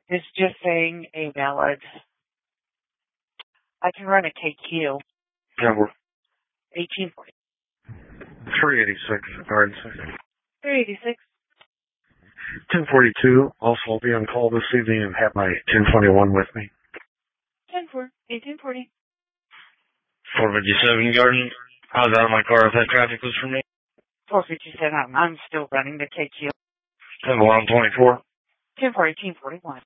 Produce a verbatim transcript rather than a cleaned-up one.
It's just saying a valid. I can run a K Q. Number. eighteen forty. three eighty-six, Garden City. three eighty-six. ten forty-two. Also, I'll be on call this evening and have my ten twenty-one with me. ten four. eighteen forty. four fifty-seven, Garden. I was out of my car if that traffic was for me. four fifty-seven. I'm, I'm still running the K Q. ten one twenty-four. ten four. eighteen forty-one.